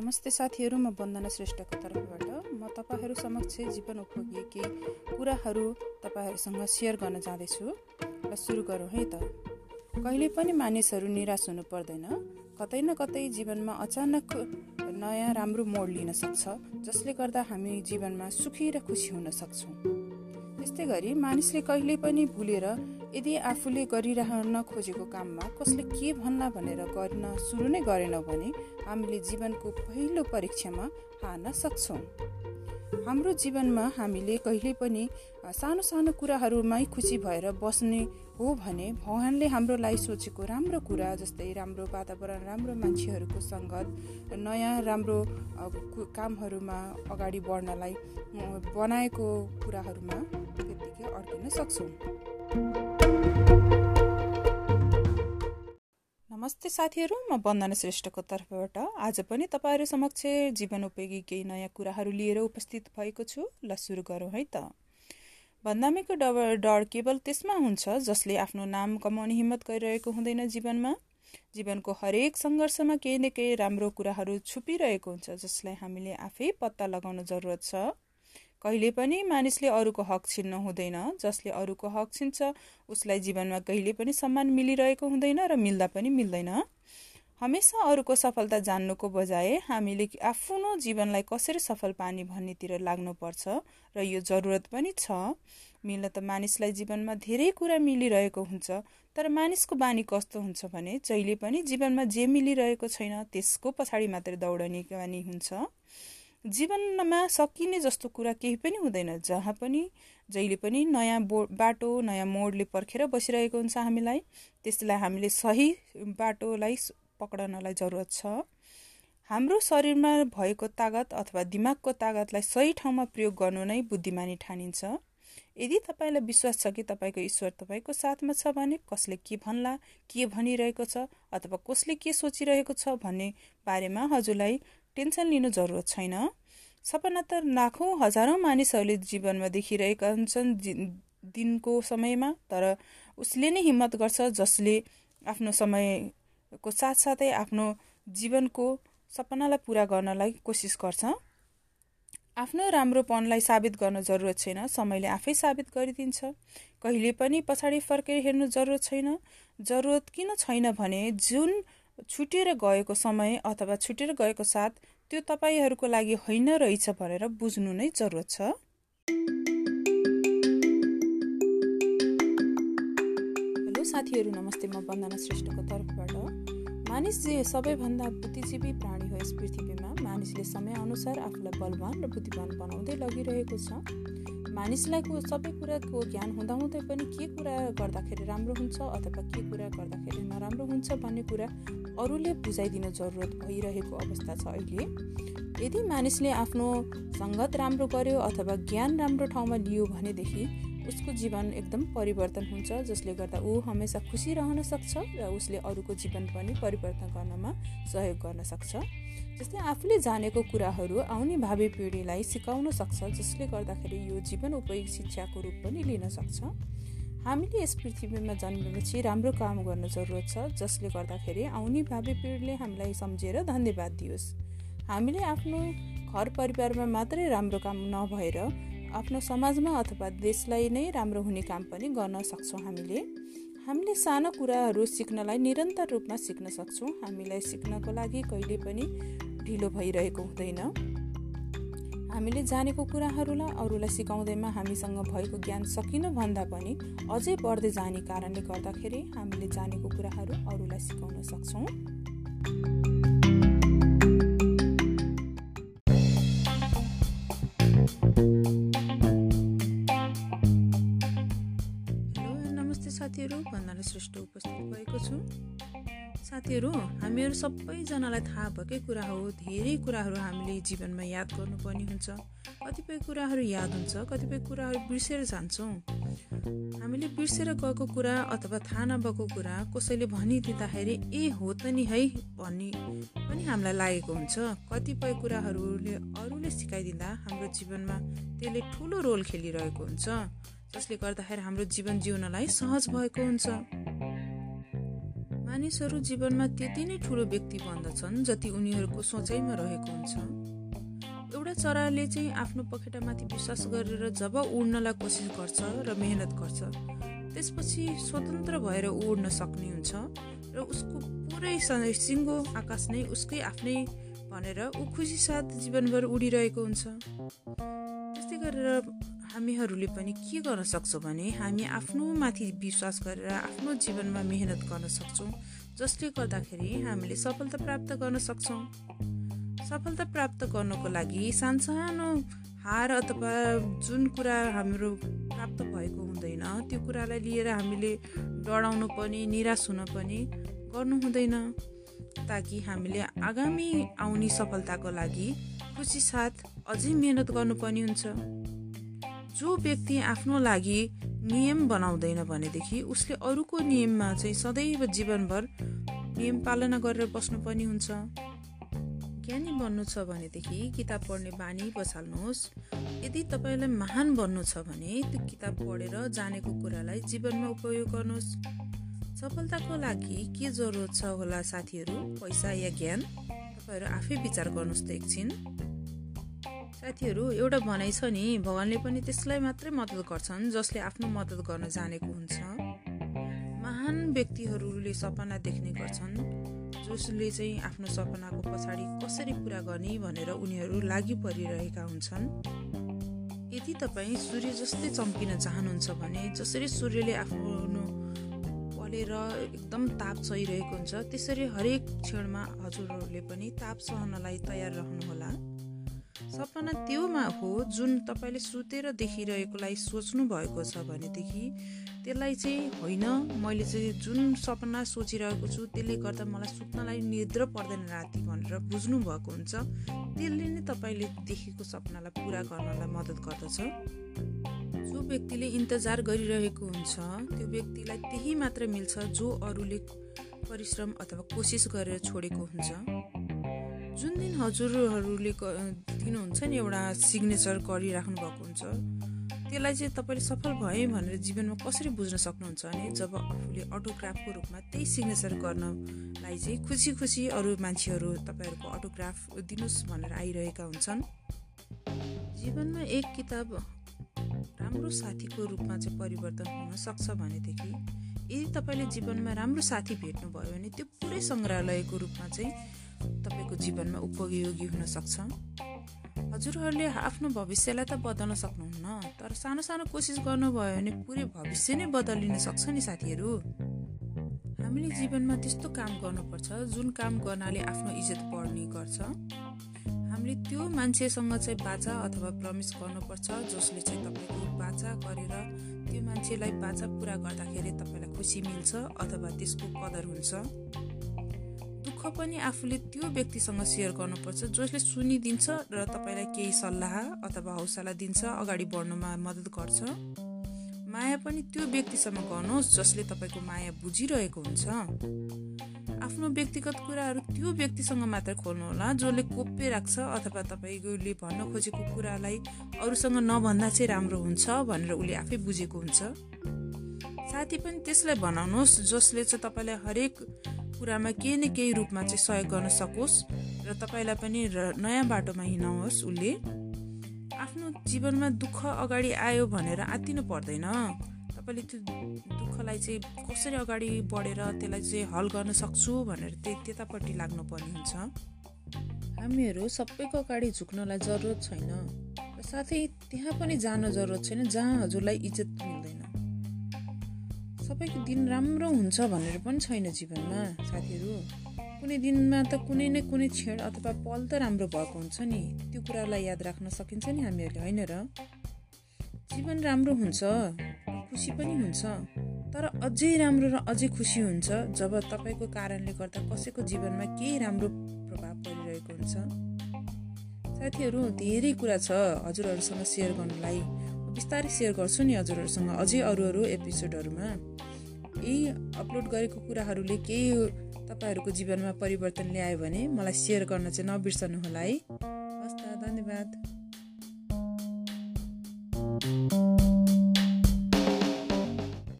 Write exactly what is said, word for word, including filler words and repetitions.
नमस्ते साथीहरू, म वन्दना श्रेष्ठको तर्फबाट म तपाईहरू समक्ष जीवन उपयोगी केही कुराहरू तपाईहरूसँग सेयर गर्न जाँदैछु। र सुरु गरौँ है त। कहिले पनि मानिसहरू निराश हुनु पर्दैन। कतै न कतै जीवनमा अचानक नयाँ राम्रो मोड लिन सक्छ, जसले गर्दा हामी जीवनमा सुखी र खुसी हुन सक्छौँ। त्यस्तै गरी मानिसले कहिले पनि भुलेर यदि आफूले गरिरहन खोजेको काममा कसले के भन्ला भनेर गर्न सुरु नै गरेनौँ भने हामीले जीवनको पहिलो परीक्षामा हार्न सक्छौँ। हाम्रो जीवनमा हामीले कहिले पनि सानो सानो कुराहरूमै खुसी भएर बस्ने हो भने भगवानले हाम्रो लागि सोचेको राम्रो कुरा, जस्तै राम्रो वातावरण, राम्रो मान्छेहरूको सङ्गत, नयाँ राम्रो कामहरूमा अगाडि बढ्नलाई बनाएको कुराहरूमा त्यत्तिकै अड्किन सक्छौँ। नमस्ते साथीहरू, म वन्दना श्रेष्ठको तर्फबाट आज पनि तपाईहरू समक्ष जीवन उपयोगी केही नयाँ कुराहरू लिएर उपस्थित भएको छु। ल सुरु गरौँ है त। बदनामीको डर केवल त्यसमा हुन्छ जसले आफ्नो नाम कमाउने हिम्मत गरिरहेको हुँदैन। जीवनमा जीवनको हरेक सङ्घर्षमा केही न केही राम्रो कुराहरू छुपिरहेको हुन्छ, जसलाई हामीले आफै पत्ता लगाउन जरुरत छ। कहिले पनि मानिसले अरूको हक छिन्न हुँदैन। जसले अरूको हक छिन्छ उसलाई जीवनमा कहिले पनि सम्मान मिलिरहेको हुँदैन र मिल्दा पनि मिल्दैन। हमेसा अरूको सफलता जान्नुको बजाय हामीले आफ्नो जीवनलाई कसरी सफल पार्ने भन्नेतिर लाग्नुपर्छ र यो जरुरत पनि छ। मिल्न त मानिसलाई जीवनमा धेरै कुरा मिलिरहेको हुन्छ, तर मानिसको बानी कस्तो हुन्छ भने जहिले पनि जीवनमा जे मिलिरहेको छैन त्यसको पछाडि मात्र दौडने बानी हुन्छ। जीवनमा सकिने जस्तो कुरा केही पनि हुँदैन। जहाँ पनि जहिले पनि नयाँ बाटो, नयाँ मोडले पर्खेर बसिरहेको हुन्छ हामीलाई। त्यसलाई हामीले सही बाटोलाई पक्रनलाई जरुरत छ। हाम्रो शरीरमा भएको तागत अथवा दिमागको तागतलाई सही ठाउँमा प्रयोग गर्नु नै बुद्धिमानी ठानिन्छ। यदि तपाईलाई विश्वास छ कि तपाईको ईश्वर तपाईको साथमा छ भने कसले के भन्ला, के भनिरहेको छ अथवा कसले के सोचिरहेको छ भन्ने बारेमा हजुरलाई टेन्सन लिनु जरुरत छैन। सपना त लाखौं हजारौं मानिसहरूले जीवनमा देखिरहेका हुन्छन् दिनको समयमा, तर उसले नै हिम्मत गर्छ जसले आफ्नो समयको साथसाथै आफ्नो जीवनको सपनालाई पूरा गर्नलाई कोसिस गर्छ। आफ्नो राम्रोपनलाई साबित गर्न जरुरत छैन, समयले आफै साबित गरिदिन्छ। कहिले पनि पछाडि फर्केर हेर्नु जरुरत छैन। जरुरत किन छैन भने जुन छुटेर गएको समय अथवा छुटेर गएको साथ त्यो तपाईहरूको लागि होइन रहेछ भनेर बुझ्नु नै जरुरत छ। हेलो साथीहरू, नमस्ते। म वन्दना श्रेष्ठको तर्फबाट। मानिस जे सबैभन्दा बुद्धिजीवी प्राणी हो यस पृथ्वीमा। मानिसले समय अनुसार आफूलाई बलवान र बुद्धिमान बनाउँदै लगिरहेको छ। मानिसलाई सबै कुराको ज्ञान हुँदाहुँदै पनि के कुरा गर्दाखेरि राम्रो हुन्छ अथवा के कुरा गर्दाखेरि नराम्रो हुन्छ भन्ने कुरा अरूले बुझाइदिन जरुरत भइरहेको अवस्था छ अहिले। यदि मानिसले आफ्नो सङ्गत राम्रो गर्यो अथवा ज्ञान राम्रो ठाउँमा लियो भनेदेखि उसको जीवन एकदम परिवर्तन हुन्छ, जसले गर्दा ऊ हमेसा खुसी रहन सक्छ र उसले अरूको जीवन पनि परिवर्तन गर्नमा सहयोग गर्न सक्छ। जस्तै आफूले जानेको कुराहरू आउने भावी पिँढीलाई सिकाउन सक्छ, जसले गर्दाखेरि यो जीवन उपयोगी शिक्षाको रूप पनि लिन सक्छ। हामीले यस पृथ्वीमा जन्मेपछि राम्रो काम गर्न जरुरत छ, जसले गर्दाखेरि आउने भावी पिँढीले हामीलाई सम्झेर धन्यवाद दियोस्। हामीले आफ्नो घर परिवारमा मात्रै राम्रो काम नभएर आफ्नो समाजमा अथवा देशलाई नै राम्रो हुने काम पनि गर्न सक्छौँ। हामीले हामीले सानो कुराहरू सिक्नलाई निरन्तर रूपमा सिक्न सक्छौँ। हामीलाई सिक्नको लागि कहिले पनि ढिलो भइरहेको हुँदैन। हामीले जानेको कुराहरूलाई अरूलाई सिकाउँदैमा हामीसँग भएको ज्ञान सकिन भन्दा पनि अझै बढ्दै जाने कारणले गर्दाखेरि हामीले जानेको कुराहरू अरूलाई सिकाउन सक्छौँ। हेलो नमस्ते साथीहरू, वन्दना श्रेष्ठ उपस्थित भएको छु। साथीहरू, हामीहरू सबैजनालाई थाहा भएकै कुरा हो, धेरै कुराहरू हामीले जीवनमा याद गर्नुपर्ने हुन्छ। कतिपय कुराहरू याद हुन्छ, कतिपय कुराहरू बिर्सेर जान्छौँ। हामीले बिर्सेर गएको कुरा अथवा थाहा नभएको कुरा कसैले भनिदिँदाखेरि ए हो त नि है भन्ने पनि हामीलाई लागेको हुन्छ। कतिपय कुराहरूले अरूले सिकाइदिँदा हाम्रो जीवनमा त्यसले ठुलो रोल खेलिरहेको हुन्छ, जसले गर्दाखेरि हाम्रो जीवन जिउनलाई सहज भएको हुन्छ। मानिसहरू जीवनमा त्यति नै ठुलो व्यक्ति बन्दछन् जति उनीहरूको सोचाइमा रहेको हुन्छ। एउटा चराले चाहिँ आफ्नो पखेटामाथि विश्वास गरेर जब उड्नलाई कोसिस गर्छ र मेहनत गर्छ, त्यसपछि स्वतन्त्र भएर उड्न सक्ने हुन्छ र उसको पुरै सिङ्गो आकाश नै उसकै आफ्नै भनेर ऊ खुसी साथ जीवनभर उडिरहेको हुन्छ। त्यस्तै गरेर हामीहरूले पनि के गर्न सक्छौँ भने हामी आफ्नो माथि विश्वास गरेर आफ्नो जीवनमा मेहनत गर्न सक्छौँ, जसले गर्दाखेरि हामीले सफलता प्राप्त गर्न सक्छौँ। सफलता प्राप्त गर्नको लागि सानसानो हार अथवा जुन कुरा हाम्रो प्राप्त भएको हुँदैन त्यो कुरालाई लिएर हामीले डराउनु पनि निराश हुन पनि गर्नु हुँदैन, ताकि हामीले आगामी आउने सफलताको लागि खुसी साथ अझै मेहनत गर्नुपर्ने हुन्छ। जो व्यक्ति आफ्नो लागि नियम बनाउँदैन भनेदेखि उसले अरूको नियममा चाहिँ सदैव जीवनभर नियम पालना गरेर बस्नुपर्ने हुन्छ। ज्ञानी बन्नु छ भनेदेखि किताब पढ्ने बानी बसाल्नुहोस्। यदि तपाईँलाई महान बन्नु छ भने त्यो किताब पढेर जानेको कुरालाई जीवनमा उपयोग गर्नुहोस्। सफलताको लागि के जरुरत छ होला साथीहरू, पैसा या ज्ञान? तपाईँहरू आफै विचार गर्नुहोस् त एकछिन। साथीहरू, एउटा भनाइ छ नि, भगवानले पनि त्यसलाई मात्रै मद्दत गर्छन् जसले आफ्नो मद्दत गर्न जानेको हुन्छ। महान व्यक्तिहरूले सपना देख्ने गर्छन्, जसले चाहिँ आफ्नो सपनाको पछाडि कसरी पुरा गर्ने भनेर उनीहरू लागि परिरहेका हुन्छन्। यदि तपाईँ सूर्य जस्तै चम्किन चाहनुहुन्छ भने जसरी सूर्यले आफ्नो पलेर एकदम ताप सहिरहेको हुन्छ, त्यसरी हरेक क्षणमा हजुरहरूले पनि ताप सहनलाई तयार रहनुहोला। सपना त्योमा हो जुन तपाईँले सुतेर देखिरहेकोलाई सोच्नु भएको छ भनेदेखि त्यसलाई चाहिँ होइन, मैले चाहिँ जुन सपना सोचिरहेको छु त्यसले गर्दा मलाई सुत्नलाई निद्रा पर्दैन राति भनेर बुझ्नु भएको हुन्छ। त्यसले नै तपाईँले देखेको सपनालाई पुरा गर्नलाई मद्दत गर्दछ। जो व्यक्तिले इन्तजार गरिरहेको हुन्छ त्यो व्यक्तिलाई त्यही मात्र मिल्छ जो अरूले परिश्रम अथवा कोसिस गरेर छोडेको हुन्छ। जुन दिन हजुरहरूले दिनुहुन्छ नि एउटा सिग्नेचर गरिराख्नु भएको हुन्छ, त्यसलाई चाहिँ तपाईँले सफल भएँ भनेर जीवनमा कसरी बुझ्न सक्नुहुन्छ भने जब आफूले अटोग्राफको रूपमा त्यही सिग्नेचर गर्नलाई चाहिँ खुसी खुसी अरू मान्छेहरू तपाईँहरूको अटोग्राफ दिनुहोस् भनेर आइरहेका हुन्छन्। जीवनमा एक किताब राम्रो साथीको रूपमा चाहिँ परिवर्तन हुन सक्छ भनेदेखि यदि तपाईँले जीवनमा राम्रो साथी भेट्नुभयो भने त्यो पुरै सङ्ग्रहालयको रूपमा चाहिँ तपाईँको जीवनमा उपयोगी हुन सक्छ। हजुरहरूले आफ्नो भविष्यलाई त बदल्न सक्नुहुन्न, तर सानो सानो कोसिस गर्नुभयो भने पुरै भविष्य नै बदलिन सक्छ नि साथीहरू। हामीले जीवनमा त्यस्तो काम गर्नुपर्छ जुन काम गर्नाले आफ्नो इज्जत बढ्ने गर्छ। हामीले त्यो मान्छेसँग चाहिँ बाचा अथवा प्रमिस गर्नुपर्छ जसले चाहिँ तपाईँको बाचा गरेर त्यो मान्छेलाई बाचा पुरा गर्दाखेरि तपाईँलाई खुसी मिल्छ अथवा त्यसको कदर हुन्छ। दुःख पनि आफूले त्यो व्यक्तिसँग सेयर गर्नुपर्छ जसले सुनिदिन्छ र तपाईँलाई केही सल्लाह अथवा हौसला दिन्छ, अगाडि बढ्नुमा मद्दत गर्छ। माया पनि त्यो व्यक्तिसँग गर्नुहोस् जसले तपाईँको माया बुझिरहेको हुन्छ। आफ्नो व्यक्तिगत कुराहरू त्यो व्यक्तिसँग मात्र खोल्नुहोला जसले कोप्य राख्छ अथवा तपाईँले भन्न खोजेको कुरालाई अरूसँग नभन्दा चाहिँ राम्रो हुन्छ भनेर उसले आफै बुझेको हुन्छ। साथी पनि त्यसलाई बनाउनुहोस् जसले चाहिँ तपाईँलाई हरेक कुरामा केही न केही रूपमा चाहिँ सहयोग गर्न सकोस् र तपाईँलाई पनि नयाँ बाटोमा हिँडाओस्। उसले आफ्नो जीवनमा दुःख अगाडि आयो भनेर आत्तिनु पर्दैन। तपाईँले त्यो दुःखलाई चाहिँ कसरी अगाडि बढेर त्यसलाई चाहिँ हल गर्न सक्छु भनेर त्यही त्यतापट्टि लाग्नुपर्ने हुन्छ। हामीहरू सबैको अगाडि झुक्नलाई जरुरत छैन र साथै त्यहाँ पनि जान जरुरत छैन जहाँ हजुरलाई इज्जत मिल्दैन। सबैको दिन राम्रो हुन्छ भनेर पनि छैन जीवनमा साथीहरू। कुनै दिनमा त कुनै न कुनै क्षण अथवा पल त राम्रो भएको हुन्छ नि, त्यो कुरालाई याद राख्न सकिन्छ नि हामीहरूले, होइन र? जीवन राम्रो हुन्छ, खुसी पनि हुन्छ, तर अझै राम्रो र अझै खुसी हुन्छ जब तपाईँको कारणले गर्दा कसैको जीवनमा केही राम्रो प्रभाव परिरहेको हुन्छ। साथीहरू, धेरै कुरा छ हजुरहरूसँग सेयर गर्नलाई, बिस्तारै सेयर गर्छु नि हजुरहरूसँग अझै अरू अरू एपिसोडहरूमा। यही अपलोड गरेको कुराहरूले केही तपाईँहरूको जीवनमा परिवर्तन ल्यायो भने मलाई सेयर गर्न चाहिँ नबिर्सनु होला है। हस् त, धन्यवाद।